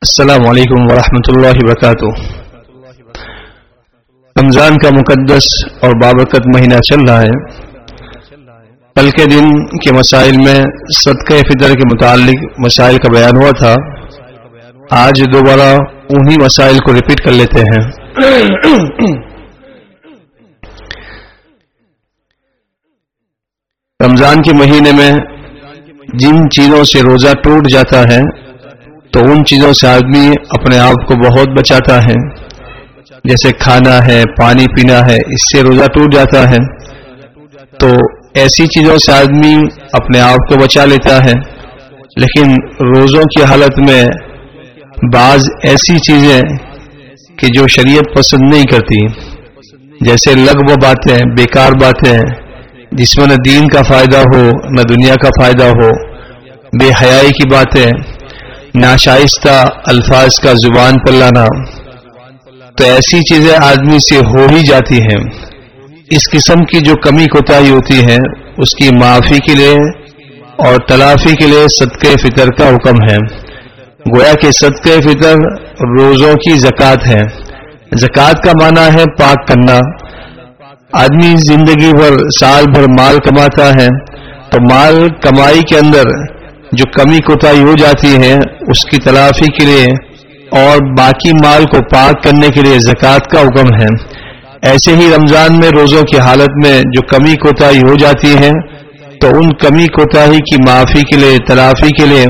السلام علیکم ورحمۃ اللہ وبرکاتہ۔ رمضان کا مقدس اور بابرکت مہینہ چل رہا ہے۔ کل کے دن کے مسائل میں صدقہ فطر کے متعلق مسائل کا بیان ہوا تھا۔ آج دوبارہ انہی مسائل کو ریپیٹ کر لیتے ہیں۔ رمضان کے مہینے میں جن چیزوں سے روزہ ٹوٹ جاتا ہے تو ان چیزوں سے آدمی اپنے آپ کو بہت بچاتا ہے، جیسے کھانا ہے، پانی پینا ہے، اس سے روزہ ٹوٹ جاتا ہے۔ تو ایسی چیزوں سے آدمی اپنے آپ کو بچا لیتا ہے، لیکن روزوں کی حالت میں بعض ایسی چیزیں کہ جو شریعت پسند نہیں کرتی، جیسے لغو باتیں، بیکار باتیں، جس میں نہ دین کا فائدہ ہو نہ دنیا کا فائدہ ہو، بے حیائی کی باتیں، ناشائستہ الفاظ کا زبان پر لانا، تو ایسی چیزیں آدمی سے ہو ہی جاتی ہیں۔ اس قسم کی جو کمی کوتاہی ہوتی ہے اس کی معافی کے لیے اور تلافی کے لیے صدقہ فطر کا حکم ہے۔ گویا کہ صدقہ فطر روزوں کی زکوٰۃ ہے۔ زکوٰۃ کا معنی ہے پاک کرنا۔ آدمی زندگی بھر سال بھر مال کماتا ہے، تو مال کمائی کے اندر جو کمی کوتاہی ہو جاتی ہے اس کی تلافی کے لیے اور باقی مال کو پاک کرنے کے لیے زکوٰۃ کا حکم ہے۔ ایسے ہی رمضان میں روزوں کی حالت میں جو کمی کوتاہی ہو جاتی ہے تو ان کمی کوتاہی کی معافی کے لیے، تلافی کے لیے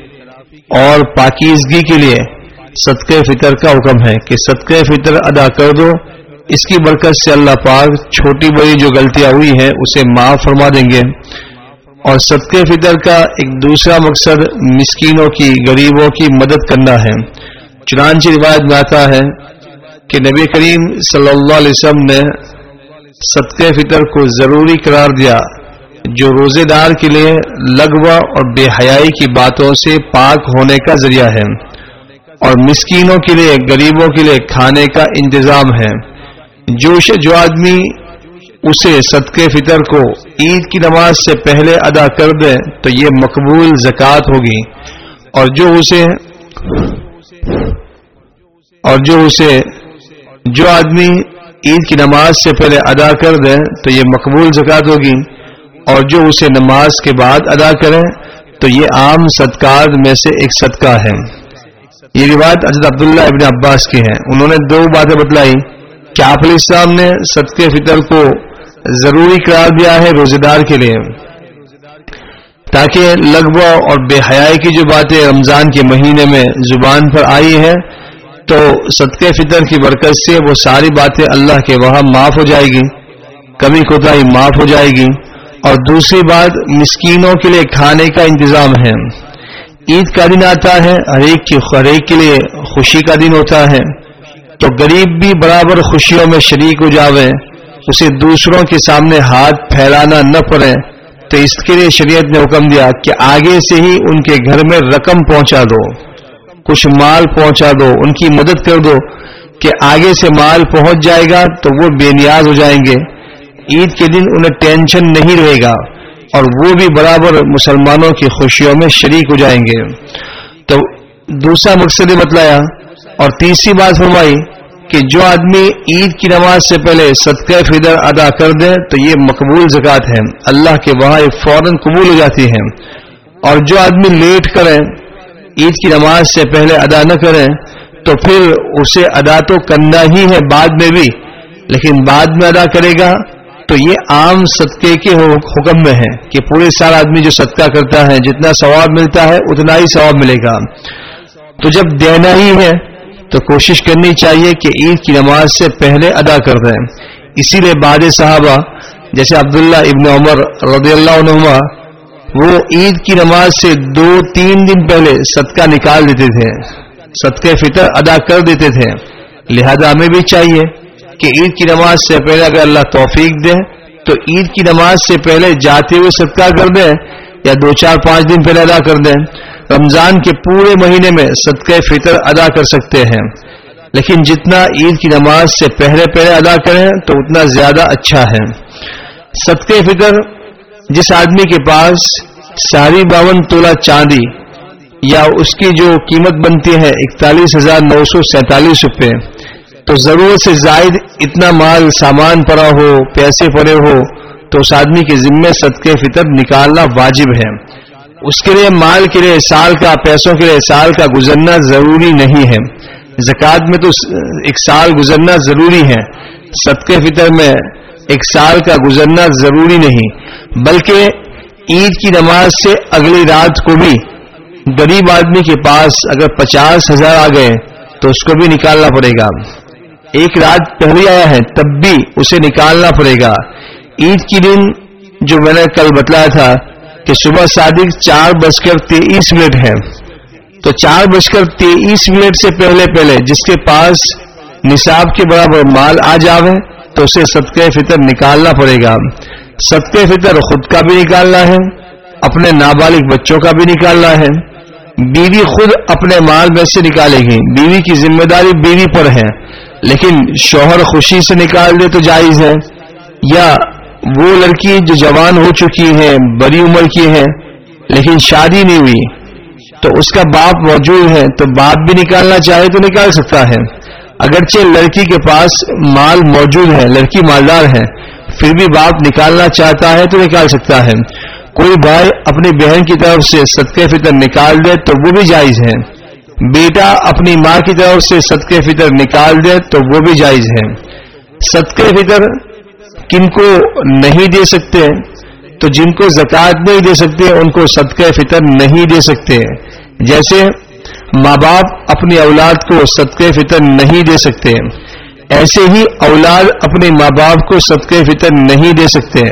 اور پاکیزگی کے لیے صدقہ فطر کا حکم ہے کہ صدقہ فطر ادا کر دو۔ اس کی برکت سے اللہ پاک چھوٹی بڑی جو غلطیاں ہوئی ہیں اسے معاف فرما دیں گے۔ اور صدقہ فطر کا ایک دوسرا مقصد مسکینوں کی، غریبوں کی مدد کرنا ہے۔ چنانچہ روایت میں آتا ہے کہ نبی کریم صلی اللہ علیہ وسلم نے صدقہ فطر کو ضروری قرار دیا، جو روزے دار کے لیے لغو اور بے حیائی کی باتوں سے پاک ہونے کا ذریعہ ہے، اور مسکینوں کے لیے، غریبوں کے لیے کھانے کا انتظام ہے۔ جو آدمی اسے صدقہ فطر کو عید کی نماز سے پہلے ادا کر دے تو یہ مقبول زکوٰۃ ہوگی، اور جو آدمی عید کی نماز سے پہلے ادا کر دے تو یہ مقبول زکوٰۃ ہوگی، اور جو اسے نماز کے بعد ادا کرے تو یہ عام صدقات میں سے ایک صدقہ ہے۔ یہ روایت حضرت عبداللہ ابن عباس کی ہے۔ انہوں نے دو باتیں بتلائی کہ آپ علیہ السلام نے صدقہ فطر کو ضروری قرار دیا ہے روزے دار کے لیے، تاکہ لغو اور بے حیائی کی جو باتیں رمضان کے مہینے میں زبان پر آئی ہے تو صدقہ فطر کی برکت سے وہ ساری باتیں اللہ کے وہاں معاف ہو جائے گی، کمی کوتاہی معاف ہو جائے گی۔ اور دوسری بات، مسکینوں کے لیے کھانے کا انتظام ہے۔ عید کا دن آتا ہے، ہر ایک کے لیے خوشی کا دن ہوتا ہے، تو غریب بھی برابر خوشیوں میں شریک ہو جاوے، اسے دوسروں کے سامنے ہاتھ پھیلانا نہ پڑے، تو اس کے لیے شریعت نے حکم دیا کہ آگے سے ہی ان کے گھر میں رقم پہنچا دو، کچھ مال پہنچا دو، ان کی مدد کر دو کہ آگے سے مال پہنچ جائے گا تو وہ بے نیاز ہو جائیں گے، عید کے دن انہیں ٹینشن نہیں رہے گا، اور وہ بھی برابر مسلمانوں کی خوشیوں میں شریک ہو جائیں گے۔ تو دوسرا مقصد بتلایا، اور تیسری بات فرمائی کہ جو آدمی عید کی نماز سے پہلے صدقہ فطر ادا کر دے تو یہ مقبول زکوٰۃ ہے، اللہ کے وہاں فوراً قبول ہو جاتی ہے۔ اور جو آدمی لیٹ کرے، عید کی نماز سے پہلے ادا نہ کرے، تو پھر اسے ادا تو کرنا ہی ہے بعد میں بھی، لیکن بعد میں ادا کرے گا تو یہ عام صدقے کے حکم میں ہے کہ پورے سال آدمی جو صدقہ کرتا ہے جتنا ثواب ملتا ہے اتنا ہی ثواب ملے گا۔ تو جب دینا ہی ہے تو کوشش کرنی چاہیے کہ عید کی نماز سے پہلے ادا کر دیں۔ اسی لیے بعد صحابہ جیسے عبداللہ ابن عمر رضی اللہ عنہما، وہ عید کی نماز سے 2-3 دن پہلے صدقہ نکال دیتے تھے، صدقہ فطر ادا کر دیتے تھے۔ لہذا ہمیں بھی چاہیے کہ عید کی نماز سے پہلے اگر اللہ توفیق دے تو عید کی نماز سے پہلے جاتے ہوئے صدقہ کر دیں، یا 2-4-5 دن پہلے ادا کر دیں۔ رمضان کے پورے مہینے میں صدقہ فطر ادا کر سکتے ہیں، لیکن جتنا عید کی نماز سے پہلے ادا کریں تو اتنا زیادہ اچھا ہے۔ صدقہ فطر جس آدمی کے پاس 52.5 تولہ چاندی یا اس کی جو قیمت بنتی ہے 41,947 روپے، تو ضرورت سے زائد اتنا مال سامان پڑا ہو، پیسے پڑے ہو، تو اس آدمی کے ذمے صدقہ فطر نکالنا واجب ہے. اس کے لیے مال کے لیے سال کا، پیسوں کے لیے سال کا گزرنا ضروری نہیں ہے. زکوٰۃ میں تو ایک سال گزرنا ضروری ہے، صدقہ فطر میں ایک سال کا گزرنا ضروری نہیں، بلکہ عید کی نماز سے اگلی رات کو بھی غریب آدمی کے پاس اگر 50,000 آ گئے تو اس کو بھی نکالنا پڑے گا. ایک رات پہلے آیا ہے تب بھی اسے نکالنا پڑے گا. عید کی دن جو میں نے کل بتلایا تھا کہ صبح صادق 4:23 ہے، تو 4:23 سے پہلے جس کے پاس نصاب کے برابر مال آ جاوے تو اسے صدقہ فطر نکالنا پڑے گا. صدقہ فطر خود کا بھی نکالنا ہے، اپنے نابالغ بچوں کا بھی نکالنا ہے. بیوی خود اپنے مال میں سے نکالے گی، بیوی کی ذمہ داری بیوی پر ہے، لیکن شوہر خوشی سے نکال دے تو جائز ہے. یا وہ لڑکی جو جوان ہو چکی ہے، بڑی عمر کی ہے لیکن شادی نہیں ہوئی، تو اس کا باپ موجود ہے تو باپ بھی نکالنا چاہے تو نکال سکتا ہے. اگرچہ لڑکی کے پاس مال موجود ہے، لڑکی مالدار ہے، پھر بھی باپ نکالنا چاہتا ہے تو نکال سکتا ہے. کوئی بھائی اپنی بہن کی طرف سے صدقہ فطر نکال دے تو وہ بھی جائز ہے. بیٹا اپنی ماں کی طرف سے صدقہ فطر نکال دے تو وہ بھی جائز ہے. صدقہ فطر کن کو نہیں دے سکتے؟ تو جن کو زکوٰۃ نہیں دے سکتے ان کو صدقہ فطر نہیں دے سکتے. جیسے ماں باپ اپنی اولاد کو صدقہ فطر نہیں دے سکتے، ایسے ہی اولاد اپنے ماں باپ کو صدقہ فطر نہیں دے سکتے.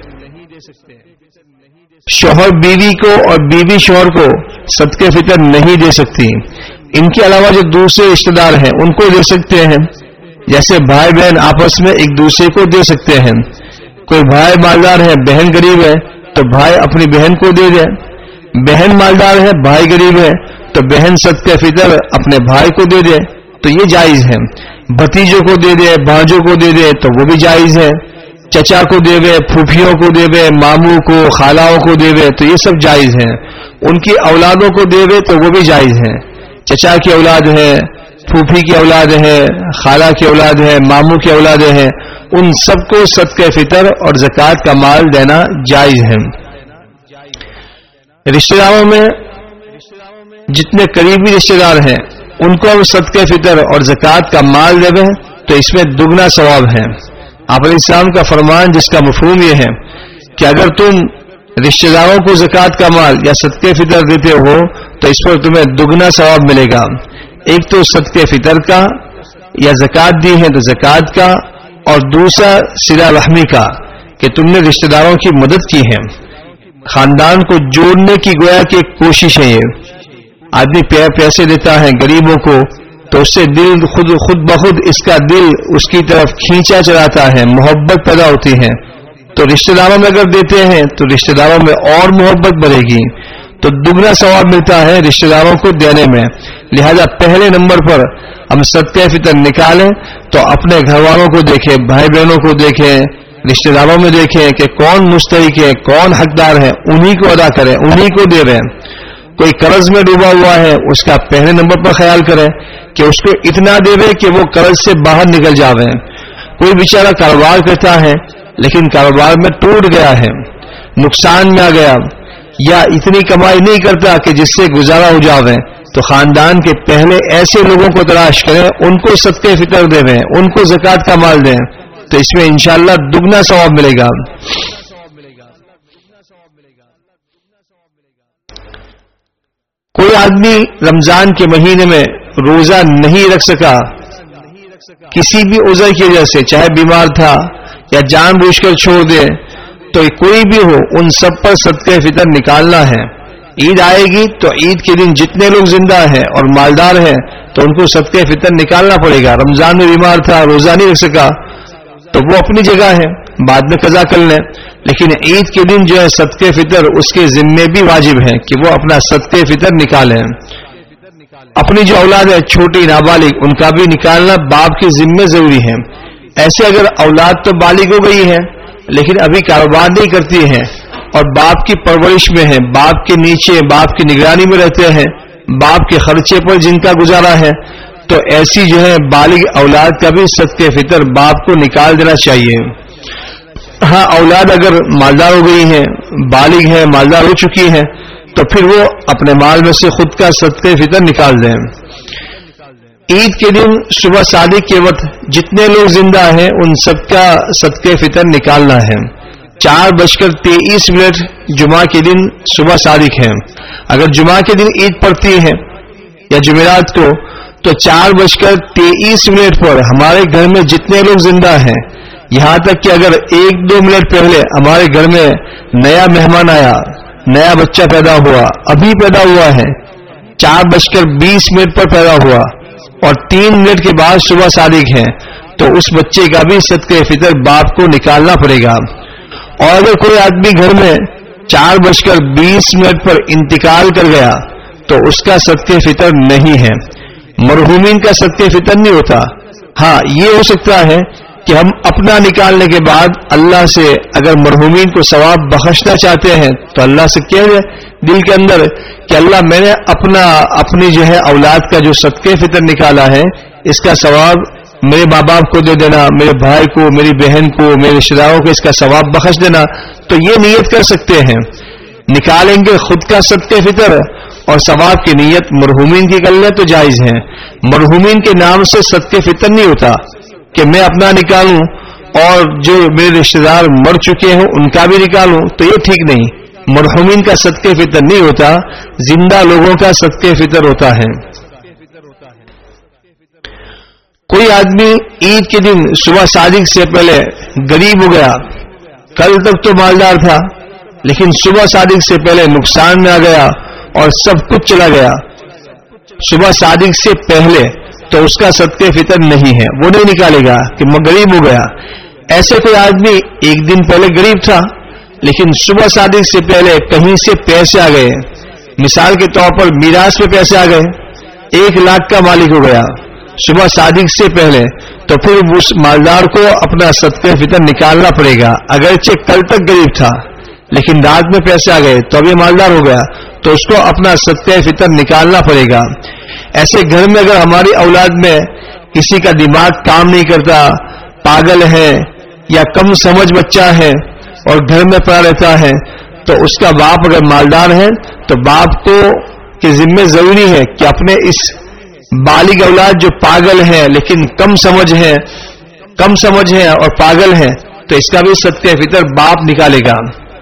شوہر بیوی کو اور بیوی شوہر کو صدقہ فطر نہیں دے سکتی. ان کے علاوہ جو دوسرے رشتہ دار ہیں ان کو دے سکتے ہیں، جیسے بھائی بہن آپس میں ایک دوسرے کو دے سکتے ہیں. کوئی بھائی مالدار ہے، بہن غریب ہے تو بھائی اپنی بہن کو دے دے. بہن مالدار ہے، بھائی غریب ہے تو بہن صدقہ فطر اپنے بھائی کو دے دے تو یہ جائز ہے. بھتیجوں کو دے دے، بھانجوں کو دے دے تو وہ بھی جائز ہے. چچا کو دے دے، پھوپھیوں کو دے دے، ماموں کو، خالاؤں کو دے دے تو یہ سب جائز ہیں. ان کی اولادوں کو دے دے تو وہ بھی جائز ہیں. چچا کی اولاد ہے، پھوپھی کی اولاد ہے، خالہ کی اولاد ہے، ماموں کی اولاد ہے، ان سب کو صدقہ فطر اور زکوٰۃ کا مال دینا جائز ہے. رشتہ داروں میں جتنے قریبی رشتہ دار ہیں ان کو ہم صدقہ فطر اور زکوٰۃ کا مال دے دیں تو اس میں دگنا ثواب ہے. آپ علیہ السلام کا فرمان جس کا مفہوم یہ ہے کہ اگر تم رشتہ داروں کو زکوٰۃ کا مال یا صدقہ فطر دیتے ہو تو اس پر تمہیں دگنا ثواب ملے گا. ایک تو صدقہ فطر کا یا زکوٰۃ دی ہے تو زکوٰۃ کا، اور دوسرا صلہ رحمی کا کہ تم نے رشتہ داروں کی مدد کی ہے. خاندان کو جوڑنے کی گویا کہ ایک کوشش ہے. یہ آدمی پیسے دیتا ہے غریبوں کو تو اس سے دل خود بخود اس کا دل اس کی طرف کھینچا چلاتا ہے، محبت پیدا ہوتی ہے. تو رشتہ داروں میں اگر دیتے ہیں تو رشتہ داروں میں اور محبت بڑھے گی، تو دگنا ثواب ملتا ہے رشتہ داروں کو دینے میں. لہذا پہلے نمبر پر ہم صدقہ فطر نکالیں تو اپنے گھر والوں کو دیکھیں، بھائی بہنوں کو دیکھیں، رشتہ داروں میں دیکھیں کہ کون مستحق ہے، کون حقدار ہے، انہی کو ادا کریں، انہی کو دے دیں. کوئی قرض میں ڈوبا ہوا ہے اس کا پہلے نمبر پر خیال کریں کہ اس کو اتنا دے دے کہ وہ قرض سے باہر نکل جاوے. کوئی بیچارہ کاروبار کرتا ہے لیکن کاروبار میں ٹوٹ گیا ہے، نقصان میں آ گیا، یا اتنی کمائی نہیں کرتا کہ جس سے گزارا ہو جاوے، تو خاندان کے پہلے ایسے لوگوں کو تلاش کریں، ان کو صدقہ فطر دے دیں، ان کو زکوٰۃ کا مال دیں، تو اس میں انشاءاللہ دگنا ثواب ملے گا. کوئی آدمی رمضان کے مہینے میں روزہ نہیں رکھ سکا کسی بھی عذر کی وجہ سے، چاہے بیمار تھا یا جان بوجھ کر چھوڑ دے، تو کوئی بھی ہو ان سب پر صدقہ فطر نکالنا ہے. عید آئے گی تو عید کے دن جتنے لوگ زندہ ہیں اور مالدار ہیں تو ان کو صدقہ فطر نکالنا پڑے گا. رمضان میں بیمار تھا، روزہ نہیں رکھ سکا تو وہ اپنی جگہ ہے، بعد میں قضا کر لیں، لیکن عید کے دن جو ہے صدقہ فطر اس کے ذمے بھی واجب ہے کہ وہ اپنا صدقہ فطر نکالیں. اپنی جو اولاد ہے چھوٹی نابالغ ان کا بھی نکالنا باپ کے ذمے ضروری ہے. ایسے اگر اولاد تو بالغ ہو گئی ہے لیکن ابھی کاروبار نہیں کرتی ہے اور باپ کی پرورش میں ہیں، باپ کے نیچے باپ کی نگرانی میں رہتے ہیں، باپ کے خرچے پر جن کا گزارا ہے، تو ایسی جو ہے بالغ اولاد کا بھی صدقہ فطر باپ کو نکال دینا چاہیے۔ ہاں اولاد اگر مالدار ہو گئی ہے، بالغ ہے، مالدار ہو چکی ہے، تو پھر وہ اپنے مال میں سے خود کا صدقہ فطر نکال دیں۔ عید کے دن صبح صادق کے وقت جتنے لوگ زندہ ہیں ان سب کا صدقہ فطر نکالنا ہے۔ 4:23 جمعہ کے دن صبح صادق ہے، اگر جمعہ کے دن عید پڑتی ہے یا جمعرات کو، تو 4:23 پر ہمارے گھر میں جتنے لوگ زندہ ہیں، یہاں تک کہ اگر 1-2 منٹ پہلے ہمارے گھر میں نیا مہمان آیا، نیا بچہ پیدا ہوا، ابھی پیدا ہوا ہے، 4:20 پر پیدا ہوا اور 3 منٹ کے بعد صبح صادق ہے، تو اس بچے کا بھی صدقہ فطر باپ کو نکالنا پڑے گا۔ اور اگر کوئی آدمی گھر میں 4:20 پر انتقال کر گیا تو اس کا صدقہ فطر نہیں ہے، مرحومین کا صدقہ فطر نہیں ہوتا۔ ہاں یہ ہو سکتا ہے کہ ہم اپنا نکالنے کے بعد اللہ سے اگر مرحومین کو ثواب بخشنا چاہتے ہیں تو اللہ سے کہہ دیں دل کے اندر کہ اللہ میں نے اپنی جو ہے اولاد کا جو صدقہ فطر نکالا ہے اس کا ثواب میرے ماں باپ کو دے دینا، میرے بھائی کو، میری بہن کو، میرے رشتہ داروں کو اس کا ثواب بخش دینا، تو یہ نیت کر سکتے ہیں۔ نکالیں گے خود کا صدقہ فطر اور ثواب کی نیت مرحومین کی کر لیں تو جائز ہے۔ مرحومین کے نام سے صدقہ فطر نہیں ہوتا کہ میں اپنا نکالوں اور جو میرے رشتہ دار مر چکے ہیں ان کا بھی نکالوں، تو یہ ٹھیک نہیں۔ مرحومین کا صدقہ فطر نہیں ہوتا، زندہ لوگوں کا صدقہ فطر ہوتا ہے۔ کوئی آدمی عید کے دن صبح صادق سے پہلے غریب ہو گیا، کل تک تو مالدار تھا لیکن صبح صادق سے پہلے نقصان میں آ گیا اور سب کچھ چلا گیا صبح صادق سے پہلے، تو اس کا صدقہ فطر نہیں ہے، وہ نہیں نکالے گا کہ میں غریب ہو گیا۔ ایسے کوئی آدمی ایک دن پہلے غریب تھا لیکن صبح صادق سے پہلے کہیں سے پیسے آ گئے، مثال کے طور پر میراث میں پیسے آ گئے، 1 لاکھ کا مالک ہو گیا صبح صادق سے پہلے، تو پھر اس مالدار کو اپنا صدقہ فطر نکالنا پڑے گا، اگرچہ کل تک غریب تھا لیکن رات میں پیسے آ گئے تو اب یہ مالدار ہو گیا، تو اس کو اپنا صدقہ فطر نکالنا پڑے گا۔ ایسے گھر میں اگر ہماری اولاد میں کسی کا دماغ کام نہیں کرتا، پاگل ہے یا کم سمجھ بچہ ہے اور گھر میں پڑا رہتا ہے، تو اس کا باپ اگر مالدار ہے تو باپ کو کے ذمہ ضروری ہے کہ اپنے اس بالغ اولاد جو پاگل ہے لیکن کم سمجھ ہے اور پاگل ہے، تو اس کا بھی صدقہ فطر باپ نکالے گا۔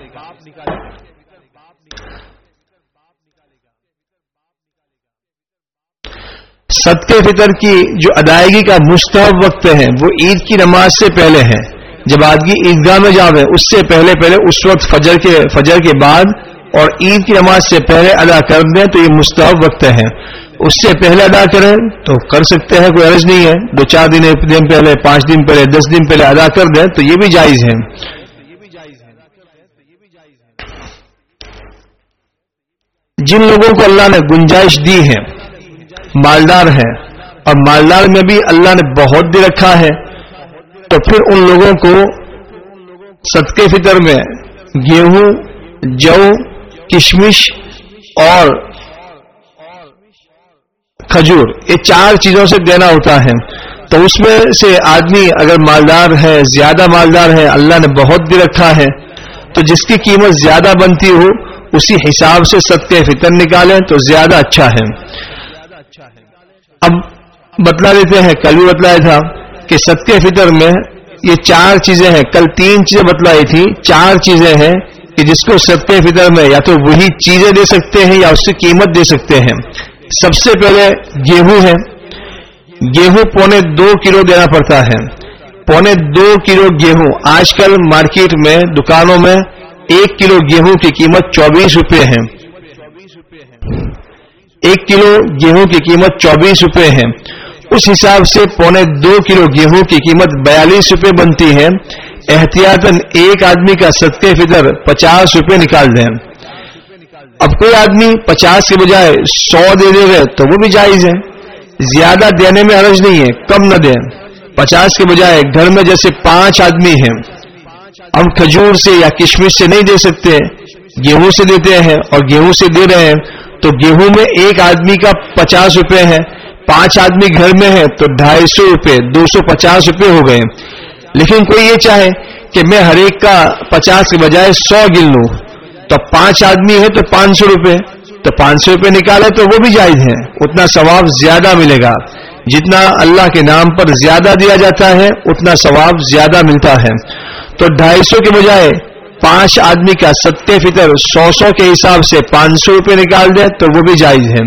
صدقہ فطر کی جو ادائیگی کا مستحب وقت ہے وہ عید کی نماز سے پہلے ہے۔ جب آدمی عیدگاہ میں جاوے اس سے پہلے اس وقت فجر کے بعد اور عید کی نماز سے پہلے ادا کر دیں تو یہ مستحب وقت ہے۔ اس سے پہلے ادا کریں تو کر سکتے ہیں، کوئی عرض نہیں ہے، 2-4 دن پہلے، 5 دن پہلے، 10 دن پہلے ادا کر دیں تو یہ بھی جائز ہے۔ جن لوگوں کو اللہ نے گنجائش دی ہے، مالدار ہے اور مالدار میں بھی اللہ نے بہت دے رکھا ہے، تو پھر ان لوگوں کو صدقہ فطر میں گیہوں، جو، کشمش اور کھجور، یہ 4 چیزوں سے دینا ہوتا ہے۔ تو اس میں سے آدمی اگر مالدار ہے، زیادہ مالدار ہے، اللہ نے بہت دے رکھا ہے، تو جس کی قیمت زیادہ بنتی ہو اسی حساب سے صدقہ فطر نکالیں تو زیادہ اچھا ہے۔ اب بتلا دیتے ہیں، کل بھی بتلایا تھا کہ صدقہ فطر میں یہ 4 چیزیں ہیں، کل 3 چیزیں بتلائی تھی، 4 چیزیں ہیں کہ جس کو صدقہ فطر میں یا تو وہی چیزیں دے سکتے ہیں یا اس سے قیمت دے سکتے ہیں۔ سب سے پہلے گیہوں ہے، گیہوں 2.25 کلو دینا پڑتا ہے۔ 2.25 کلو گیہوں، آج کل مارکیٹ میں دکانوں میں 1 کلو گیہوں کی قیمت 24 روپے ہے۔ 1 کلو گیہوں کی قیمت 24 روپے ہے، اس حساب سے 2.25 کلو گیہوں کی قیمت 42 روپے بنتی ہے۔ احتیاطاً ایک آدمی کا صدقہ فطر 50 روپے نکال دیں۔ اب کوئی آدمی 50 کے بجائے 100 دے دے گئے تو وہ بھی جائز ہے، زیادہ دینے میں حرج نہیں ہے، کم نہ دیں۔ 50 کے بجائے گھر میں جیسے 5 آدمی ہیں ہم کھجور سے یا کشمش سے نہیں دے سکتے، گیہوں سے دیتے ہیں، اور گیہوں سے دے رہے ہیں تو گیہوں میں ایک آدمی کا 50 روپے ہے، 5 آدمی گھر میں ہے تو 250 روپے، 250 روپے ہو گئے. لیکن کوئی یہ چاہے کہ میں ہر ایک کا 50 کے بجائے 100 گن لوں، تو 5 آدمی ہے تو 500 روپے، تو 500 روپے نکالے تو وہ بھی جائز ہے، اتنا ثواب زیادہ ملے گا. جتنا اللہ کے نام پر زیادہ دیا جاتا ہے اتنا ثواب زیادہ ملتا ہے. تو 250 کے بجائے 5 آدمی کا صدقہ فطر 100 کے حساب سے 500 روپے نکال دے تو وہ بھی جائز ہے.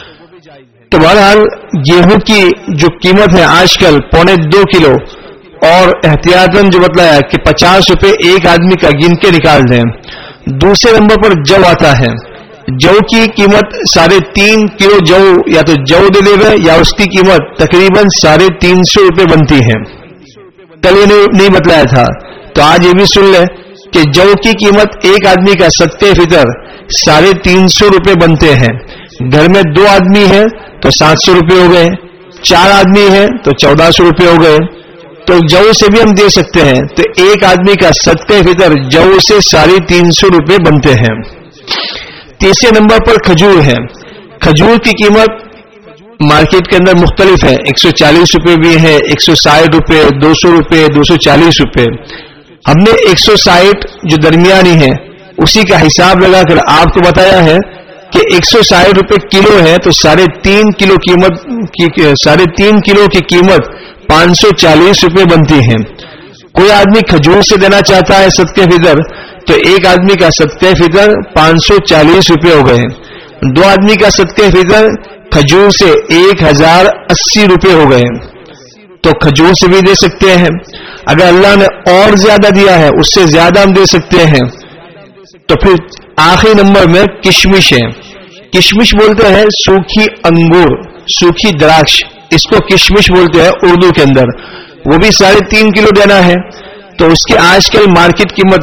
تو بہرحال گیہوں کی جو قیمت ہے آج کل 1.25 کلو، اور احتیاطاً جو بتلایا کہ 50 روپے ایک آدمی کا گن کے نکال دیں. دوسرے نمبر پر جو آتا ہے، جو کی قیمت 3.5 کلو جو یا تو جو دے دے گا یا اس کی قیمت تقریباً 350 روپے بنتی ہے. کل یہ نہیں بتلایا تھا تو آج یہ بھی سن لے کہ جو کی قیمت ایک آدمی کا صدقہ فطر 350 روپے بنتے ہیں. گھر میں 2 آدمی ہیں تو 700 روپے ہو گئے، 4 آدمی ہیں تو 1400 روپے ہو گئے. تو جو سے بھی ہم دے سکتے ہیں، تو ایک آدمی کا صدقہ فطر جو سے 350 روپے بنتے ہیں. تیسرے نمبر پر کھجور ہے. کھجور کی قیمت مارکیٹ کے اندر مختلف ہے، 140 روپے بھی ہے، 160 روپے، 200 روپے، 240 روپے. ہم نے 160 جو درمیانی ہے اسی کا حساب لگا کر آپ کو بتایا ہے کہ 160 روپے کلو ہے تو 3.5 کلو قیمت 3.5 کلو کی قیمت 540 روپے بنتی ہے. کوئی آدمی کھجور سے دینا چاہتا ہے صدقہ فطر تو ایک آدمی کا صدقہ فطر 540 روپے ہو گئے. 2 آدمی کا صدقہ فطر کھجور سے 1080 روپے ہو گئے. تو کھجور سے بھی دے سکتے ہیں. اگر اللہ نے اور زیادہ دیا ہے اس سے زیادہ ہم دے سکتے ہیں. تو پھر آخری نمبر میں کشمش ہے. کشمش بولتے ہیں سوکھی انگور، سوکھی دراکش، اس کو کشمش بولتے ہیں اردو کے اندر. وہ بھی 3.5 کلو دینا ہے تو اس کی آج کل مارکیٹ قیمت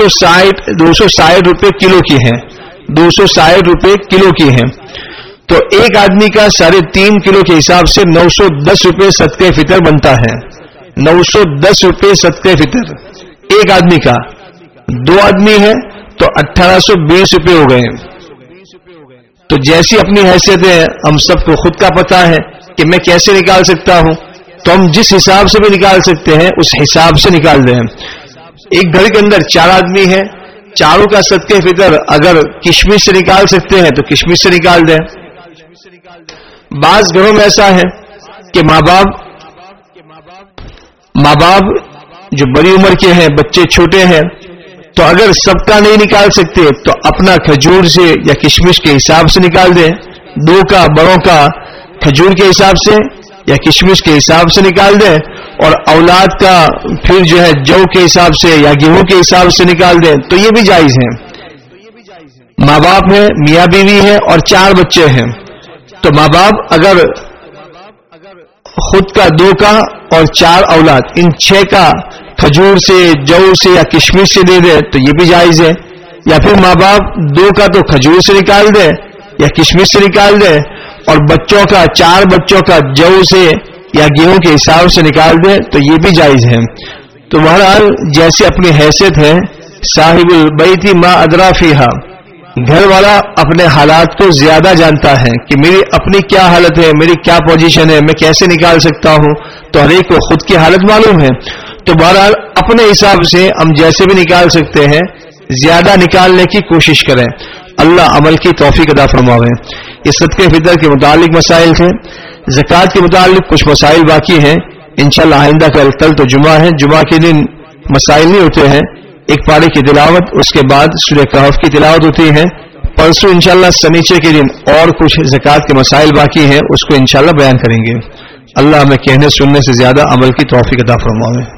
260 روپے کلو کی ہے، 260 روپے کلو کی ہے. تو ایک آدمی کا 3.5 کلو کے حساب سے 910 روپے صدقہ فطر بنتا ہے. 910 روپے صدقہ فطر ایک آدمی کا. 2 آدمی ہے تو 1820 روپے ہو گئے. تو جیسی اپنی حیثیت ہے ہم سب کو خود کا پتہ ہے کہ میں کیسے نکال سکتا ہوں، تو ہم جس حساب سے بھی نکال سکتے ہیں اس حساب سے نکال دیں. ایک گھر کے اندر 4 آدمی ہیں، چاروں کا صدقہ فطر اگر کشمش سے نکال سکتے ہیں تو کشمش سے نکال دیں. بعض گھروں میں ایسا ہے کہ ماں باپ جو بڑی عمر کے ہیں، بچے چھوٹے ہیں، تو اگر سب کا نہیں نکال سکتے تو اپنا کھجور سے یا کشمش کے حساب سے نکال دیں. 2 کا بڑوں کا کھجور کے حساب سے یا کشمش کے حساب سے نکال دیں، اور اولاد کا پھر جو ہے جو کے حساب سے یا گیہوں کے حساب سے نکال دیں تو یہ بھی جائز ہے. ماں باپ ہیں، میاں بیوی ہے اور 4 بچے ہیں. تو ماں باپ اگر خود کا 2 کا اور 4 اولاد ان 6 کا کھجور سے، جو سے یا کشمش سے دے دے تو یہ بھی جائز ہے. یا پھر ماں باپ 2 کا تو کھجور سے نکال دے یا کشمش سے نکال دے، اور بچوں کا 4 بچوں کا جو سے یا گیہوں کے حساب سے نکال دے تو یہ بھی جائز ہے. تو بہرحال جیسے اپنی حیثیت ہے، صاحب البیت ما ادری فیہا، گھر والا اپنے حالات کو زیادہ جانتا ہے کہ میری اپنی کیا حالت ہے، میری کیا پوزیشن ہے، میں کیسے نکال سکتا ہوں. تو ہر ایک کو خود کی حالت معلوم ہے. تو بہرحال اپنے حساب سے ہم جیسے بھی نکال سکتے ہیں زیادہ نکالنے کی کوشش کریں. اللہ عمل کی توفیق عطا فرماوے. یہ صدقہ فطر کے متعلق مسائل تھے. زکوٰۃ کے متعلق کچھ مسائل باقی ہیں، انشاءاللہ آئندہ کل تو جمعہ ہے، جمعہ کے دن مسائل نہیں ہوتے ہیں. ایک پارے کی تلاوت، اس کے بعد سورہ کہف کی تلاوت ہوتی ہے. پرسوں انشاءاللہ سنیچر کے دن اور کچھ زکوٰۃ کے مسائل باقی ہیں، اس کو انشاءاللہ بیان کریں گے. اللہ ہمیں کہنے سننے سے زیادہ عمل کی توفیق عطا فرمائے.